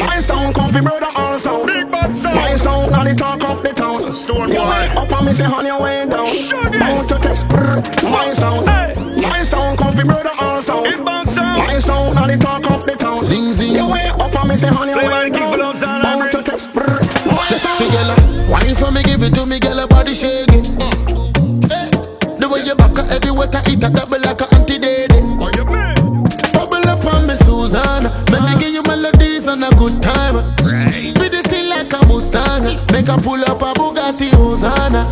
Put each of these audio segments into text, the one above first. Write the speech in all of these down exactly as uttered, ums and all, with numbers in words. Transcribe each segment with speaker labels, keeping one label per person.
Speaker 1: My sound come fi brother all sound.
Speaker 2: Big bad sound.
Speaker 1: My sound now the talk of the town.
Speaker 2: Stone
Speaker 1: You
Speaker 2: boy.
Speaker 1: way up and me say on your way down.
Speaker 2: Shut it.
Speaker 1: Bound to test. My sound.
Speaker 2: Hey.
Speaker 1: My sound come fi brother all sound.
Speaker 2: It bounce sound.
Speaker 1: My sound now the talk of the town.
Speaker 3: Zing zing.
Speaker 1: You way up and me say on your
Speaker 2: Play
Speaker 1: way
Speaker 2: by the king for
Speaker 1: down.
Speaker 2: love sound
Speaker 1: Bound
Speaker 2: library.
Speaker 1: to test. My
Speaker 3: Sexy
Speaker 1: sound.
Speaker 3: girl, wine for me, give it to me, girl, her body shaking. The way you back her everywhere, I eat a double like a auntie daddy.
Speaker 2: Oh, you man.
Speaker 3: Bubble up on me, Susanna. Let me give you melodies and a good time. Speed it in like a Mustang. Make her pull up a Bugatti Hosanna.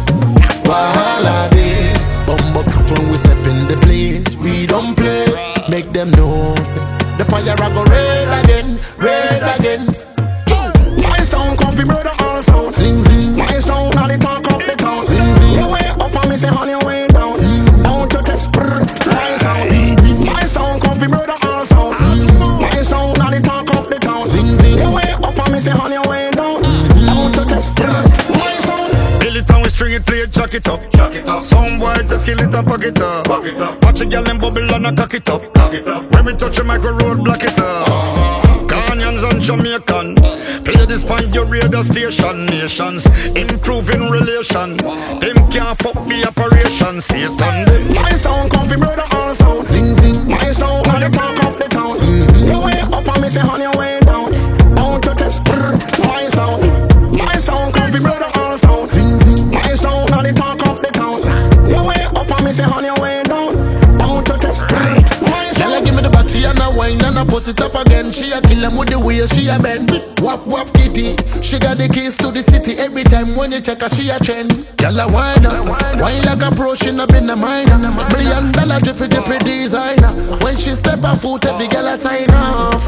Speaker 3: Wahala day. Bumbo when we step in the place, we don't play. Make them know, say, the fire I go red again, red again.
Speaker 1: My sound come fi brother all sound.
Speaker 3: Zing zing.
Speaker 1: My sound now the talk of the town.
Speaker 3: Zing zing.
Speaker 1: You way up and me say on your way down. Bound to test. My sound. My sound come fi brother all sound. My sound now the talk of the town.
Speaker 3: Zing zing.
Speaker 1: You way up and me say on your way down. Bound to test. My sound.
Speaker 2: Build it and we string it, play it, jack it up. Jack it up. Some boy just kill it and pack it up. Pack it up. Watch a girl and bubble and a cock it up. Cock it up. When we touch a micro road, block it up. Ghanaians and Jamaican. Play this point your radio station. Nations improving relation. Them can't fuck the operation. Satan them.
Speaker 1: My sound come fi brother all sound.
Speaker 3: Zing zing.
Speaker 1: My sound now the talk of the town. You way up and me say on your way down. Bound to test. My sound. My sound come fi brother all sound.
Speaker 3: Zing zing.
Speaker 1: My sound now the talk of the town. You way up and me say on your way down. Bound to test. My
Speaker 3: Girl,
Speaker 1: sound.
Speaker 3: give me the body and a wine and a put it up again. She a kill 'em with the way she a bend. Wap wap kitty, she got the keys to the city. Every time when you check her, she a trend. Girl a wine up, wine like a pro, she not been a minor. Million dollar drippy drippy designer. When she step her foot, every girl a sign off.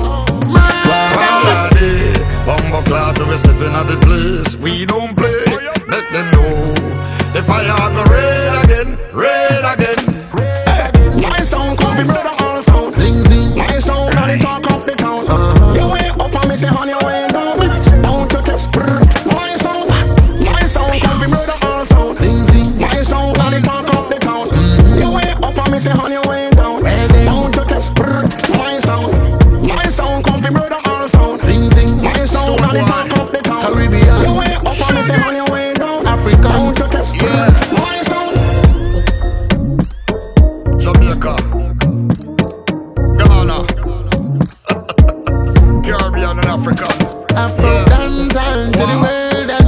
Speaker 2: Wahala day. Bumbo cloud to we stepping at the place. We don't play. Let them know. The fire go red again, red again.
Speaker 1: My sound come fi brother all sound.
Speaker 3: Zing zing.
Speaker 1: My sound now the talk of the town. You way up and me say on your way down. Bound to test. My sound. My sound come fi brother all sound.
Speaker 3: Zing zing.
Speaker 1: My sound now the talk of the town. You way up and me say on your way down. Bound to test. My sound. My sound come fi brother all sound.
Speaker 3: Zing zing.
Speaker 1: My sound now the talk of the town.
Speaker 3: Caribbean.
Speaker 1: You way up and me say on your way down.
Speaker 3: Africa.
Speaker 1: Bound to test. My sound.
Speaker 2: Jamaica, Ghana, Caribbean and Africa.
Speaker 3: I'm from downtown to the world